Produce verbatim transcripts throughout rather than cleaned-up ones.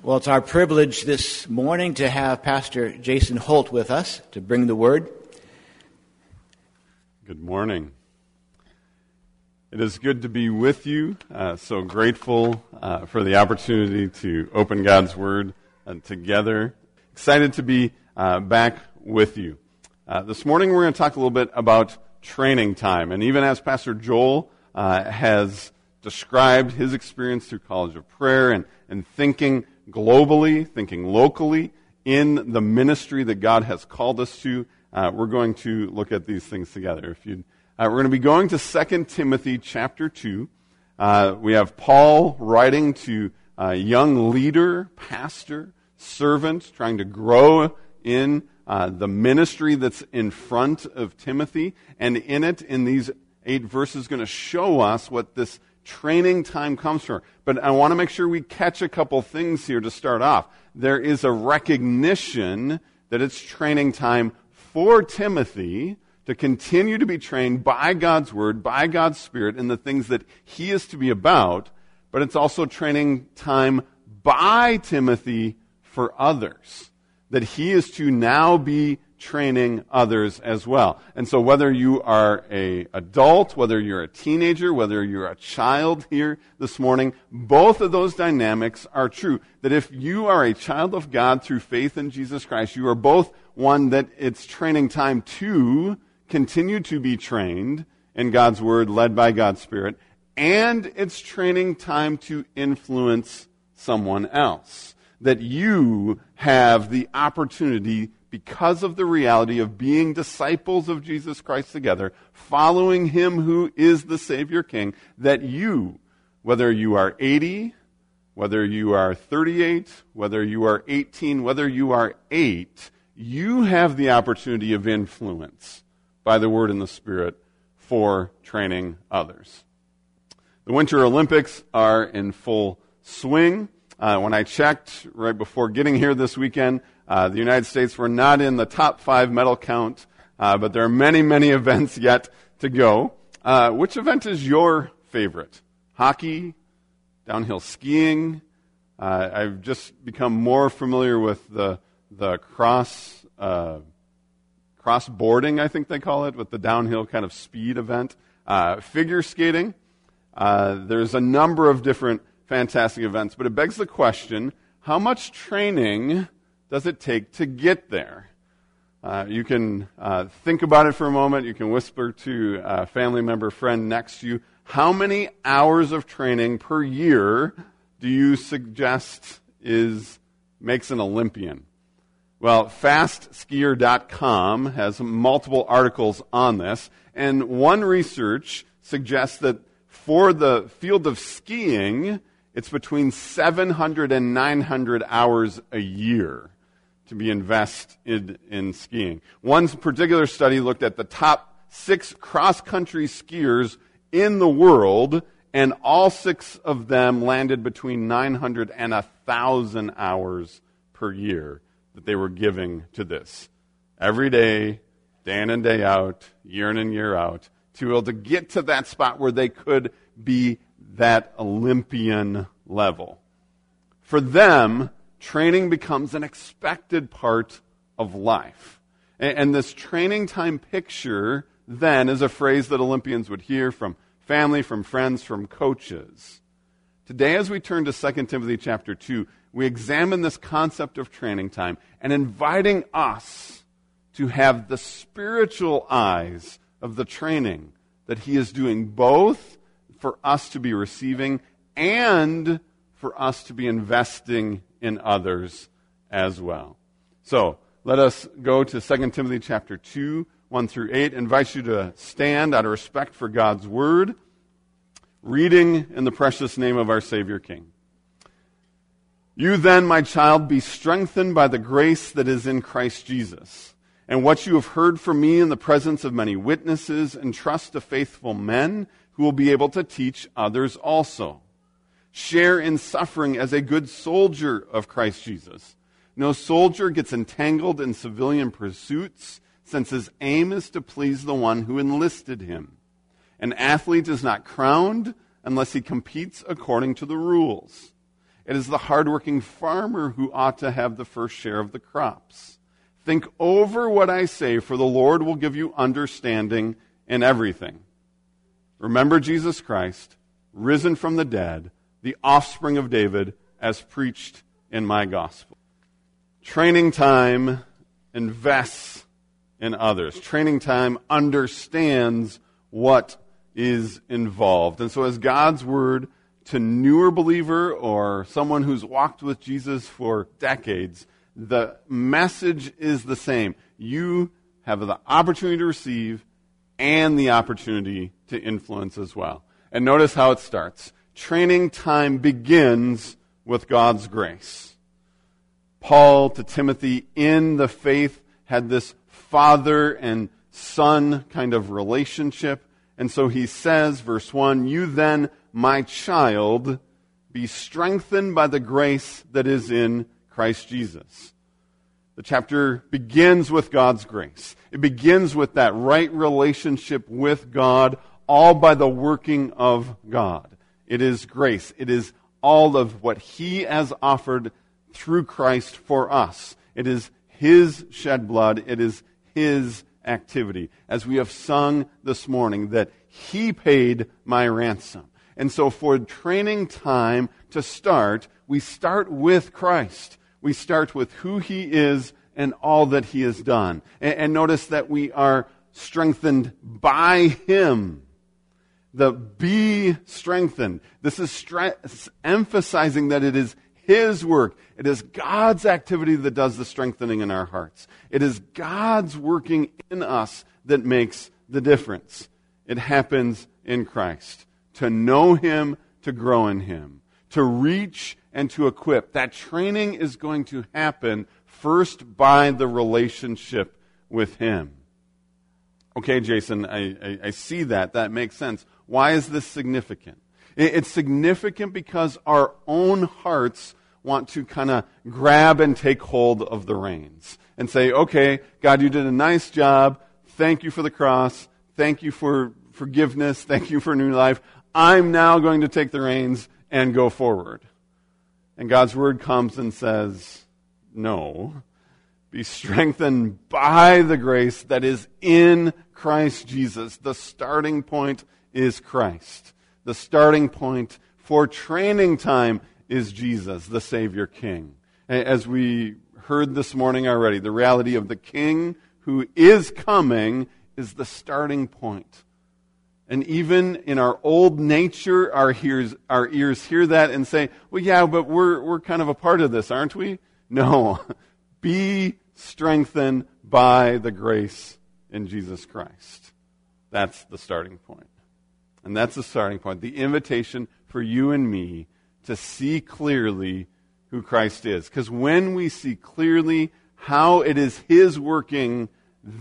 Well, it's our privilege this morning to have Pastor Jason Holt with us to bring the word. Good morning. It is good to be with you. Uh, so grateful uh, for the opportunity to open God's Word uh, together. Excited to be uh, back with you. Uh, this morning we're going to talk a little bit about training time. And even as Pastor Joel uh, has described his experience through College of Prayer and, and thinking globally, thinking locally in the ministry that God has called us to, uh, we're going to look at these things together. If you Uh, we're going to be going to Second Timothy chapter two. Uh, we have Paul writing to a young leader, pastor, servant, trying to grow in uh, the ministry that's in front of Timothy. And in it, in these eight verses, going to show us what this training time comes from. But I want to make sure we catch a couple things here to start off. There is a recognition that it's training time for Timothy to continue to be trained by God's Word, by God's Spirit, in the things that he is to be about, but it's also training time by Timothy for others, that he is to now be training others as well. And so whether you are an adult, whether you're a teenager, whether you're a child here this morning, both of those dynamics are true. That if you are a child of God through faith in Jesus Christ, you are both one that it's training time to continue to be trained in God's Word, led by God's Spirit, and it's training time to influence someone else. That you have the opportunity, because of the reality of being disciples of Jesus Christ together, following him who is the Savior King, that you, whether you are eighty, whether you are thirty-eight, whether you are eighteen, whether you are eight, you have the opportunity of influence by the Word and the Spirit for training others. The Winter Olympics are in full swing. Uh, when I checked right before getting here this weekend, uh, the United States were not in the top five medal count, uh, but there are many, many events yet to go. Uh, which event is your favorite? Hockey? Downhill skiing? Uh, I've just become more familiar with the the cross uh cross-boarding, I think they call it, with the downhill kind of speed event. Uh, figure skating. Uh, there's a number of different fantastic events, but it begs the question, how much training does it take to get there? Uh, you can uh, think about it for a moment. You can whisper to a family member, friend next to you. How many hours of training per year do you suggest is makes an Olympian? Well, fast skier dot com has multiple articles on this, and one research suggests that for the field of skiing, it's between seven hundred and nine hundred hours a year to be invested in, in skiing. One particular study looked at the top six cross-country skiers in the world, and all six of them landed between nine hundred and one thousand hours per year that they were giving to this. Every day, day in and day out, year in and year out, to be able to get to that spot where they could be that Olympian level. For them, training becomes an expected part of life. And, and this training time picture then is a phrase that Olympians would hear from family, from friends, from coaches. Today, as we turn to Second Timothy chapter two, we examine this concept of training time and inviting us to have the spiritual eyes of the training that he is doing, both for us to be receiving and for us to be investing in others as well. So, let us go to Second Timothy chapter two, one through eight. I invite you to stand out of respect for God's Word, reading in the precious name of our Savior King. You then, my child, be strengthened by the grace that is in Christ Jesus. And what you have heard from me in the presence of many witnesses, entrust to faithful men who will be able to teach others also. Share in suffering as a good soldier of Christ Jesus. No soldier gets entangled in civilian pursuits, since his aim is to please the one who enlisted him. An athlete is not crowned unless he competes according to the rules. It is the hardworking farmer who ought to have the first share of the crops. Think over what I say, for the Lord will give you understanding in everything. Remember Jesus Christ, risen from the dead, the offspring of David, as preached in my gospel. Training time invests in others. Training time understands what is involved. And so as God's word to newer believer or someone who's walked with Jesus for decades, the message is the same. You have the opportunity to receive and the opportunity to influence as well. And notice how it starts. Training time begins with God's grace. Paul to Timothy in the faith had this father and son kind of relationship. And so he says, verse one, you then, my child, be strengthened by the grace that is in Christ Jesus. The chapter begins with God's grace. It begins with that right relationship with God, all by the working of God. It is grace. It is all of what He has offered through Christ for us. It is His shed blood. It is His activity. As we have sung this morning, that He paid my ransom. And so for training time to start, we start with Christ. We start with who He is and all that He has done. And, and notice that we are strengthened by Him. The be strengthened. This is stre- emphasizing that it is His work. It is God's activity that does the strengthening in our hearts. It is God's working in us that makes the difference. It happens in Christ. To know Him, to grow in Him. To reach and to equip. That training is going to happen first by the relationship with Him. Okay, Jason, I, I, I see that. That makes sense. Why is this significant? It's significant because our own hearts want to kind of grab and take hold of the reins and say, okay, God, you did a nice job. Thank you for the cross. Thank you for forgiveness. Thank you for new life. I'm now going to take the reins and go forward. And God's word comes and says, no, be strengthened by the grace that is in Christ Jesus. The starting point is Christ. The starting point for training time is Jesus, the Savior King. As we heard this morning already, the reality of the King who is coming is the starting point. And even in our old nature, our ears, our ears hear that and say, well, yeah, but we're, we're kind of a part of this, aren't we? No. Be strengthened by the grace in Jesus Christ. That's the starting point. And that's the starting point. The invitation for you and me to see clearly who Christ is. Because when we see clearly how it is His working,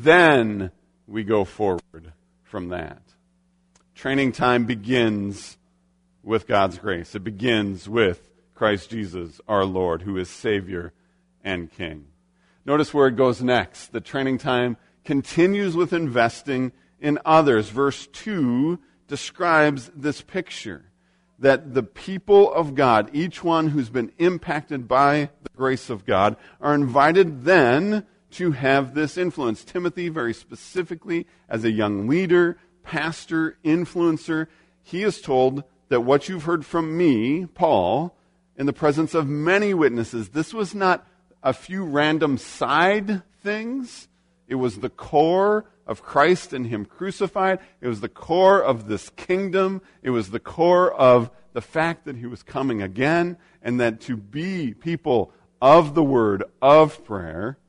then we go forward from that. Training time begins with God's grace. It begins with Christ Jesus, our Lord, who is Savior and King. Notice where it goes next. The training time continues with investing in others. Verse two describes this picture that the people of God, each one who's been impacted by the grace of God, are invited then to have this influence. Timothy, very specifically, as a young leader, pastor, influencer, he is told that what you've heard from me, Paul, in the presence of many witnesses, this was not a few random side things. It was the core of Christ and Him crucified. It was the core of this kingdom. It was the core of the fact that He was coming again, and that to be people of the word, of prayer.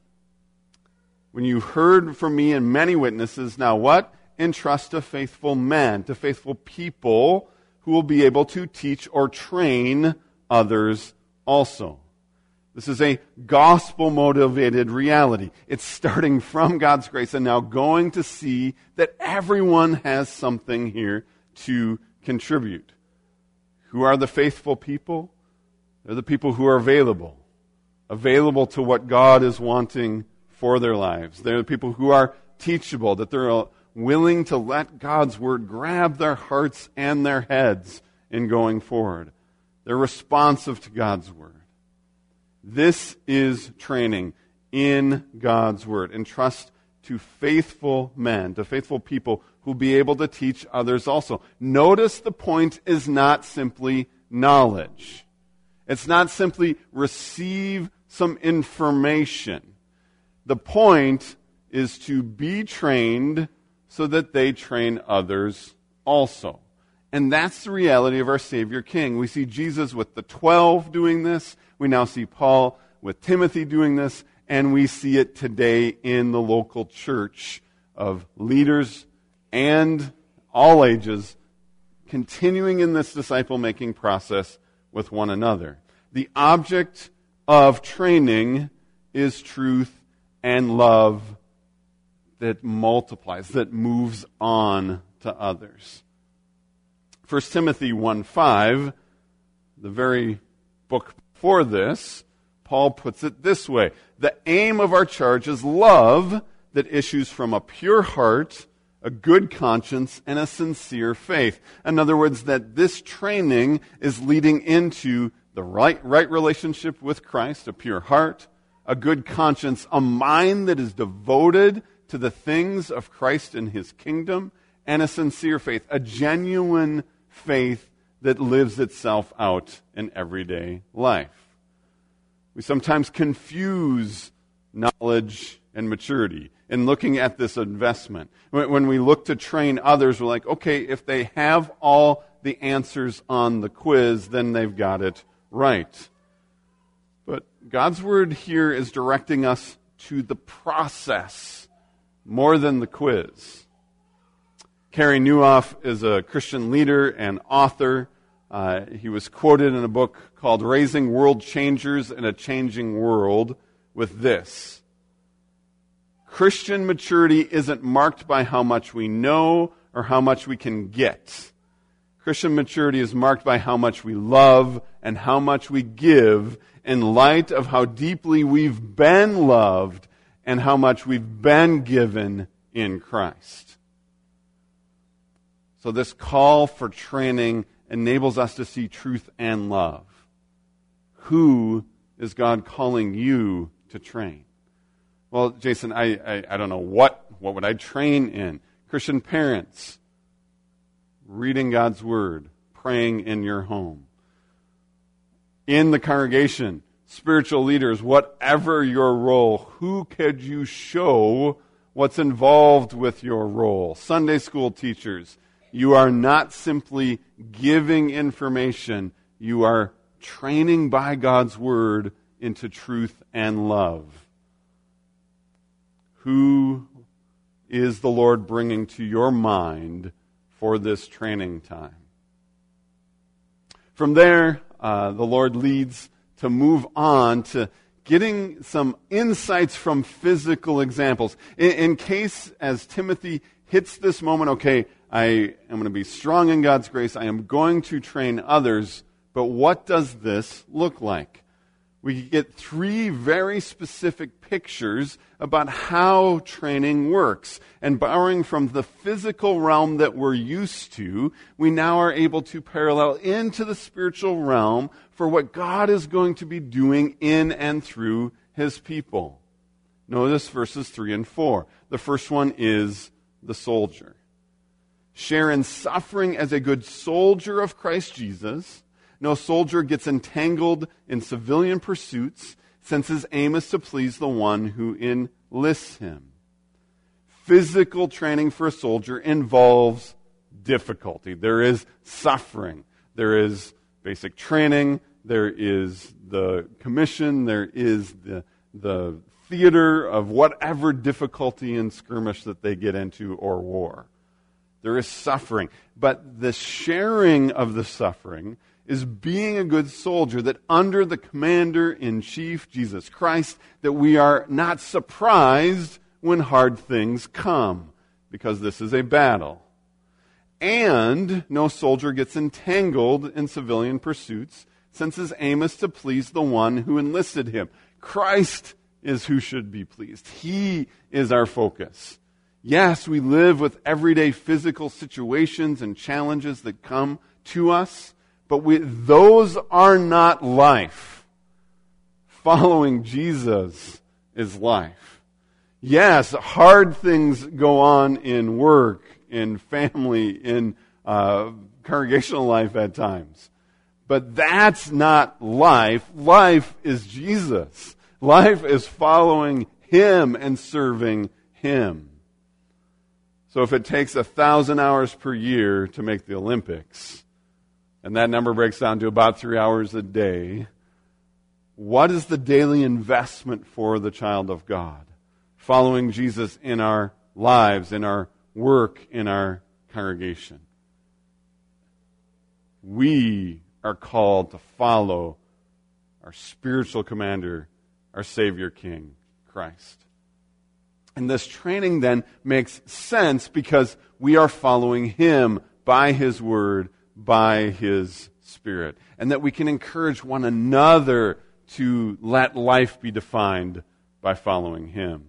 When you heard from me and many witnesses, now what? Entrust to faithful men, to faithful people who will be able to teach or train others also. This is a gospel-motivated reality. It's starting from God's grace and now going to see that everyone has something here to contribute. Who are the faithful people? They're the people who are available. Available to what God is wanting for their lives. They're the people who are teachable, that they're willing to let God's word grab their hearts and their heads in going forward. They're responsive to God's Word. This is training in God's Word. Entrust to faithful men, to faithful people who will be able to teach others also. Notice the point is not simply knowledge. It's not simply receive some information. The point is to be trained so that they train others also. And that's the reality of our Savior King. We see Jesus with the twelve doing this. We now see Paul with Timothy doing this. And we see it today in the local church of leaders and all ages continuing in this disciple-making process with one another. The object of training is truth and love that multiplies, that moves on to others. First Timothy one five, the very book before this, Paul puts it this way: the aim of our charge is love that issues from a pure heart, a good conscience, and a sincere faith. In other words, that this training is leading into the right, right relationship with Christ, a pure heart, a good conscience, a mind that is devoted to the things of Christ and His kingdom, and a sincere faith, a genuine faith that lives itself out in everyday life. We sometimes confuse knowledge and maturity in looking at this investment. When we look to train others, we're like, okay, if they have all the answers on the quiz, then they've got it right. But God's Word here is directing us to the process more than the quiz. Carey Nieuwhof is a Christian leader and author. Uh, he was quoted in a book called Raising World Changers in a Changing World with this: Christian maturity isn't marked by how much we know or how much we can get. Christian maturity is marked by how much we love and how much we give in light of how deeply we've been loved and how much we've been given in Christ. So this call for training enables us to see truth and love. Who is God calling you to train? Well, Jason, I, I, I don't know what, what would I train in? Christian parents, reading God's Word, praying in your home. In the congregation, spiritual leaders, whatever your role, who could you show what's involved with your role? Sunday school teachers, you are not simply giving information, you are training by God's Word into truth and love. Who is the Lord bringing to your mind for this training time? From there, uh, the Lord leads to move on to getting some insights from physical examples. In, in case, as Timothy hits this moment, okay, I am going to be strong in God's grace, I am going to train others, but what does this look like? We get three very specific pictures about how training works. And borrowing from the physical realm that we're used to, we now are able to parallel into the spiritual realm for what God is going to be doing in and through His people. Notice verses three and four. The first one is the soldier. Share in suffering as a good soldier of Christ Jesus. No soldier gets entangled in civilian pursuits, since his aim is to please the one who enlists him. Physical training for a soldier involves difficulty. There is suffering. There is basic training. There is the commission. There is the, the theater of whatever difficulty and skirmish that they get into or war. There is suffering. But the sharing of the suffering is being a good soldier, that under the commander-in-chief, Jesus Christ, that we are not surprised when hard things come, because this is a battle. And no soldier gets entangled in civilian pursuits, since his aim is to please the one who enlisted him. Christ is who should be pleased. He is our focus. Yes, we live with everyday physical situations and challenges that come to us, But we, those are not life. Following Jesus is life. Yes, hard things go on in work, in family, in uh, congregational life at times. But that's not life. Life is Jesus. Life is following Him and serving Him. So if it takes a thousand hours per year to make the Olympics, and that number breaks down to about three hours a day, what is the daily investment for the child of God? Following Jesus in our lives, in our work, in our congregation. We are called to follow our spiritual commander, our Savior King, Christ. And this training then makes sense because we are following Him by His Word, by His Spirit. And that we can encourage one another to let life be defined by following Him.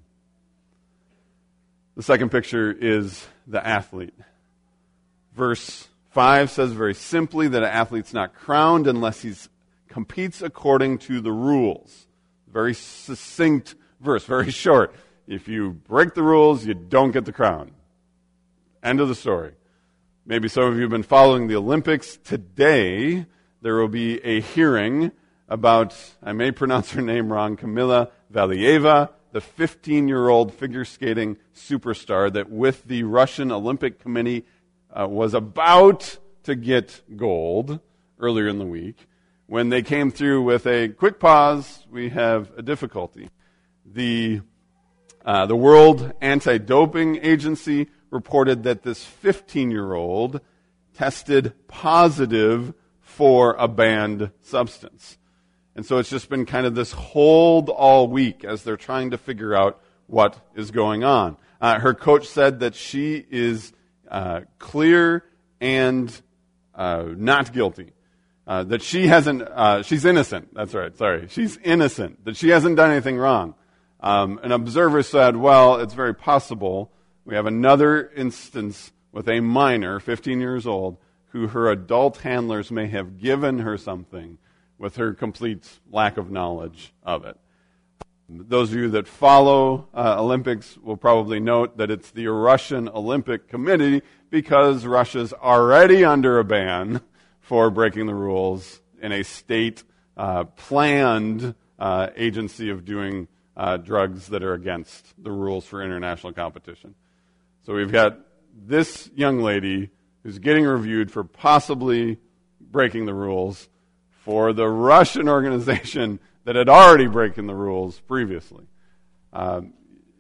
The second picture is the athlete. Verse five says very simply that an athlete's not crowned unless he competes according to the rules. Very succinct verse, very short. If you break the rules, you don't get the crown. End of the story. Maybe some of you have been following the Olympics. Today, there will be a hearing about, I may pronounce her name wrong, Kamila Valieva, the fifteen-year-old figure skating superstar that with the Russian Olympic Committee uh, was about to get gold earlier in the week. When they came through with a quick pause, we have a difficulty. The, uh, the World Anti-Doping Agency reported that this fifteen-year-old tested positive for a banned substance. And so it's just been kind of this hold all week as they're trying to figure out what is going on. Uh, her coach said that she is uh, clear and uh, not guilty. Uh, that she hasn't, uh, she's innocent. That's right, sorry. She's innocent. That she hasn't done anything wrong. Um, an observer said, well, it's very possible we have another instance with a minor, fifteen years old, who her adult handlers may have given her something with her complete lack of knowledge of it. Those of you that follow uh, Olympics will probably note that it's the Russian Olympic Committee because Russia's already under a ban for breaking the rules in a state uh, planned uh, agency of doing uh, drugs that are against the rules for international competition. So we've got this young lady who's getting reviewed for possibly breaking the rules for the Russian organization that had already broken the rules previously. Um,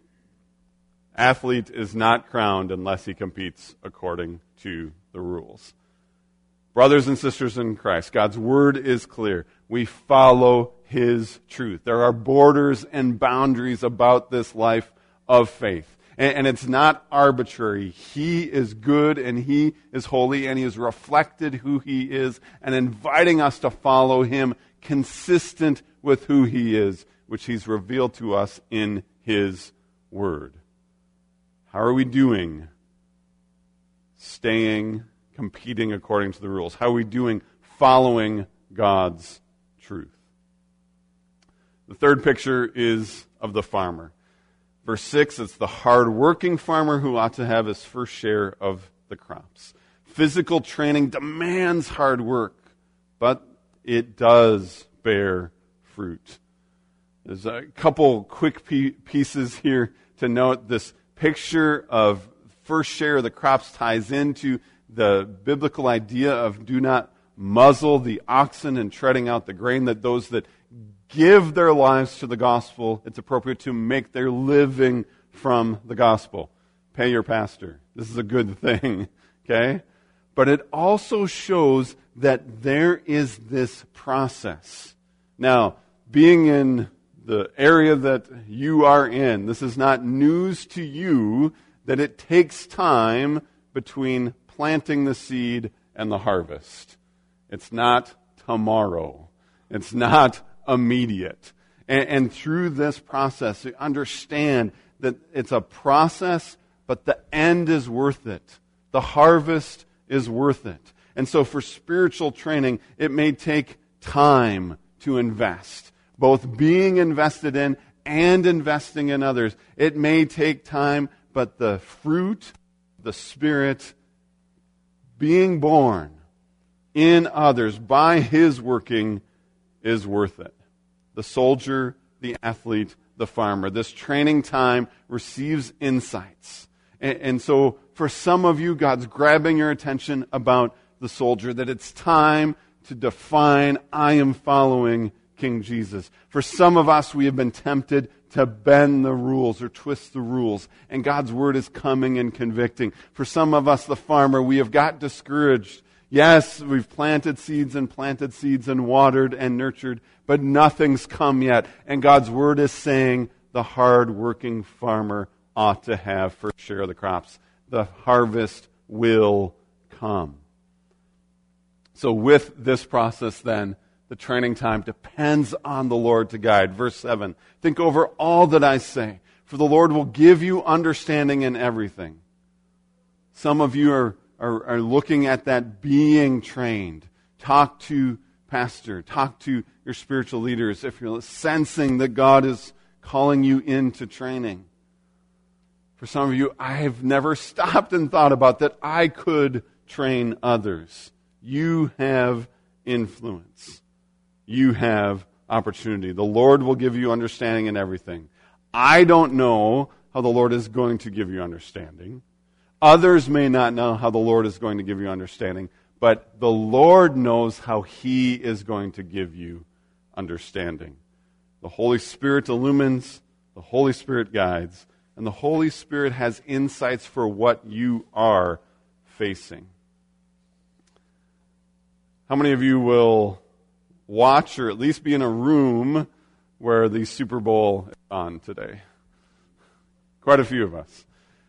athlete is not crowned unless he competes according to the rules. Brothers and sisters in Christ, God's word is clear. We follow His truth. There are borders and boundaries about this life of faith. And, and it's not arbitrary. He is good and He is holy and He has reflected who He is and inviting us to follow Him consistent with who He is, which He's revealed to us in His word. How are we doing? Staying, competing according to the rules. How are we doing following God's truth? The third picture is of the farmer. Verse six, it's the hard-working farmer who ought to have his first share of the crops. Physical training demands hard work, but it does bear fruit. There's a couple quick pieces here to note. This picture of first share of the crops ties into the biblical idea of do not muzzle the oxen in treading out the grain, that those that give their lives to the gospel, it's appropriate to make their living from the gospel. Pay your pastor. This is a good thing, okay? But it also shows that there is this process. Now, being in the area that you are in, this is not news to you that it takes time between planting the seed and the harvest. It's not tomorrow. It's not immediate. And, and through this process, you understand that it's a process, but the end is worth it. The harvest is worth it. And so for spiritual training, it may take time to invest, both being invested in and investing in others. It may take time, but the fruit, the Spirit, being born in others by His working is worth it. The soldier, the athlete, the farmer. This training time receives insights. And, and so for some of you, God's grabbing your attention about the soldier, that it's time to define, I am following King Jesus. For some of us, we have been tempted to bend the rules or twist the rules, and God's word is coming and convicting. For some of us, the farmer, we have got discouraged. Yes, we've planted seeds and planted seeds and watered and nurtured, but nothing's come yet. And God's word is saying the hard-working farmer ought to have first share of the crops. The harvest will come. So with this process then, the training time depends on the Lord to guide. Verse seven, think over all that I say, for the Lord will give you understanding in everything. Some of you are, are, are looking at that being trained. Talk to pastor, talk to your spiritual leaders if you're sensing that God is calling you into training. For some of you, I've never stopped and thought about that I could train others. You have influence. You have opportunity. The Lord will give you understanding in everything. I don't know how the Lord is going to give you understanding. Others may not know how the Lord is going to give you understanding, but the Lord knows how He is going to give you understanding. The Holy Spirit illumines, the Holy Spirit guides, and the Holy Spirit has insights for what you are facing. How many of you will watch or at least be in a room where the Super Bowl is on today? Quite a few of us.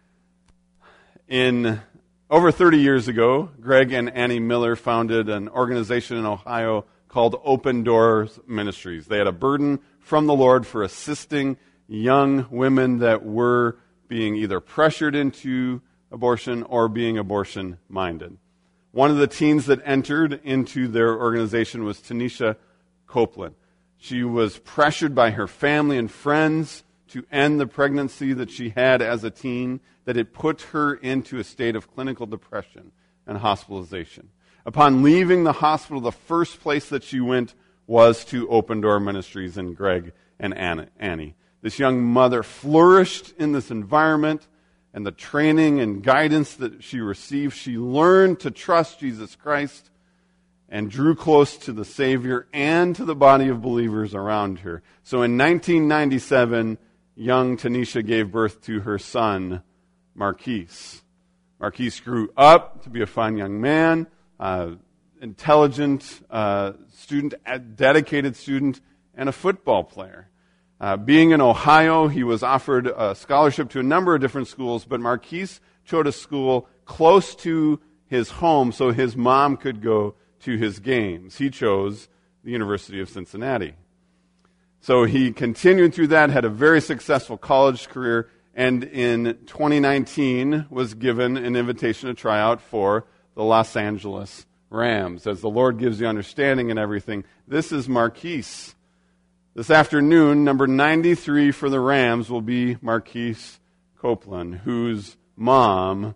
In over thirty years ago, Greg and Annie Miller founded an organization in Ohio called Open Doors Ministries. They had a burden from the Lord for assisting young women that were being either pressured into abortion or being abortion-minded. One of the teens that entered into their organization was Tanisha Copeland. She was pressured by her family and friends to end the pregnancy that she had as a teen, that it put her into a state of clinical depression and hospitalization. Upon leaving the hospital, the first place that she went was to Open Door Ministries and Greg and Annie. This young mother flourished in this environment, and the training and guidance that she received, she learned to trust Jesus Christ and drew close to the Savior and to the body of believers around her. So in nineteen ninety-seven, young Tanisha gave birth to her son, Marquise. Marquise grew up to be a fine young man, uh, intelligent uh, student, a dedicated student, and a football player. Uh, being in Ohio, he was offered a scholarship to a number of different schools, but Marquise chose a school close to his home so his mom could go to his games. He chose the University of Cincinnati. So he continued through that, had a very successful college career, and in twenty nineteen was given an invitation to try out for the Los Angeles Rams. As the Lord gives you understanding and everything, this is Marquise. This afternoon, number ninety-three for the Rams will be Marquise Copeland, whose mom,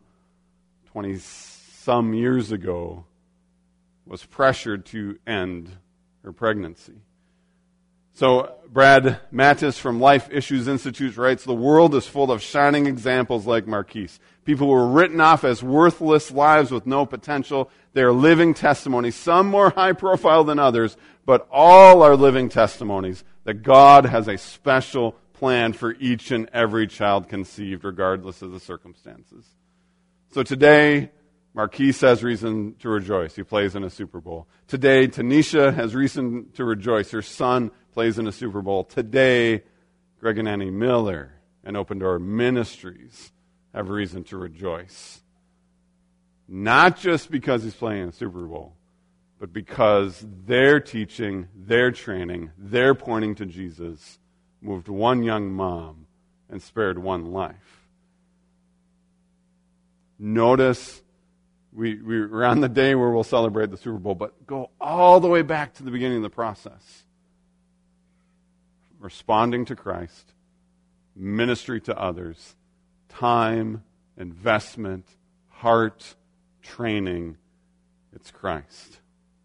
twenty-some years ago, was pressured to end her pregnancy. So Brad Mattis from Life Issues Institute writes, the world is full of shining examples like Marquise. People who were written off as worthless lives with no potential. They are living testimonies, some more high profile than others, but all are living testimonies that God has a special plan for each and every child conceived, regardless of the circumstances. So today, Marquise has reason to rejoice. He plays in a Super Bowl. Today, Tanisha has reason to rejoice. Her son plays in a Super Bowl. Today, Greg and Annie Miller and Open Door Ministries have reason to rejoice. Not just because he's playing in a Super Bowl, but because their teaching, their training, their pointing to Jesus moved one young mom and spared one life. Notice we, we're on the day where we'll celebrate the Super Bowl, but go all the way back to the beginning of the process. Responding to Christ, ministry to others, time, investment, heart, training. It's Christ.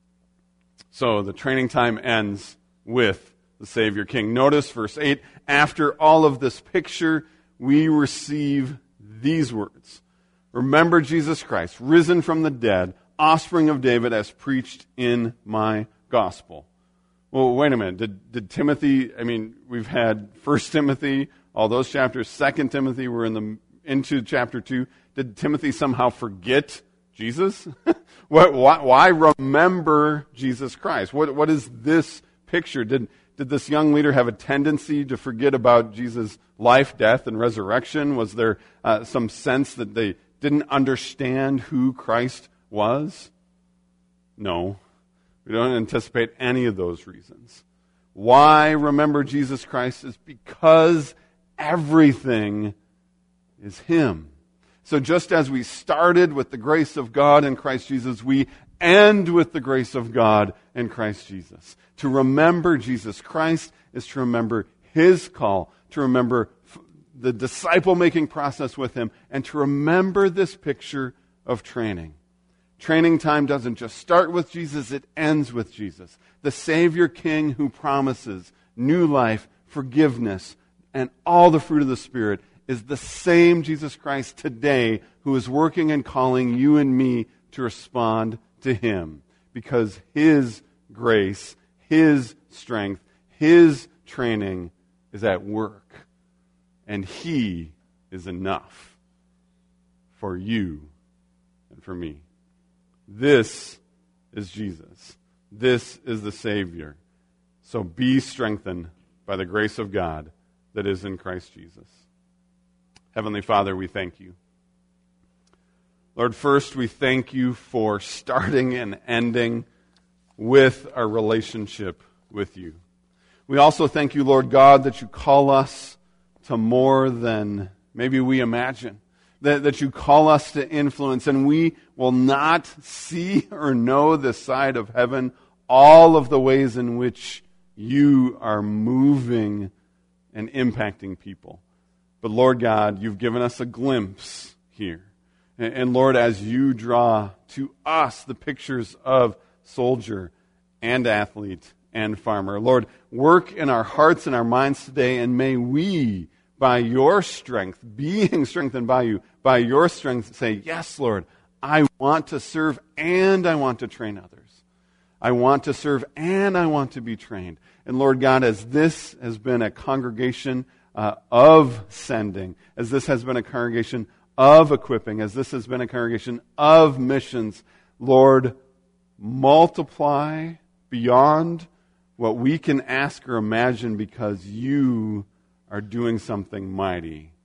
So the training time ends with the Savior King. Notice verse eight, after all of this picture, we receive these words. Remember Jesus Christ, risen from the dead, offspring of David, as preached in my gospel. Well, wait a minute. Did, did Timothy, I mean, we've had First Timothy, all those chapters. Second Timothy, we're in the into chapter two. Did Timothy somehow forget Jesus? what, why, why remember Jesus Christ? What, what is this picture? Did, did this young leader have a tendency to forget about Jesus' life, death, and resurrection? Was there uh, some sense that they didn't understand who Christ was? No. We don't anticipate any of those reasons. Why remember Jesus Christ is because everything is Him. So just as we started with the grace of God in Christ Jesus, we end with the grace of God in Christ Jesus. To remember Jesus Christ is to remember His call, to remember the disciple-making process with Him, and to remember this picture of training. Training time doesn't just start with Jesus, it ends with Jesus. The Savior King who promises new life, forgiveness, and all the fruit of the Spirit is the same Jesus Christ today who is working and calling you and me to respond to Him. Because His grace, His strength, His training is at work. And He is enough for you and for me. This is Jesus. This is the Savior. So be strengthened by the grace of God that is in Christ Jesus. Heavenly Father, we thank you. Lord, first we thank you for starting and ending with our relationship with you. We also thank you, Lord God, that you call us to more than maybe we imagine. That, that you call us to influence, and we will not see or know this side of heaven all of the ways in which you are moving and impacting people. But Lord God, you've given us a glimpse here. And, and Lord, as you draw to us the pictures of soldier and athlete and farmer, Lord, work in our hearts and our minds today, and may we, by your strength, being strengthened by you, by your strength, say, yes, Lord, I want to serve and I want to train others. I want to serve and I want to be trained. And Lord God, as this has been a congregation uh, of sending, as this has been a congregation of equipping, as this has been a congregation of missions, Lord, multiply beyond what we can ask or imagine, because you are doing something mighty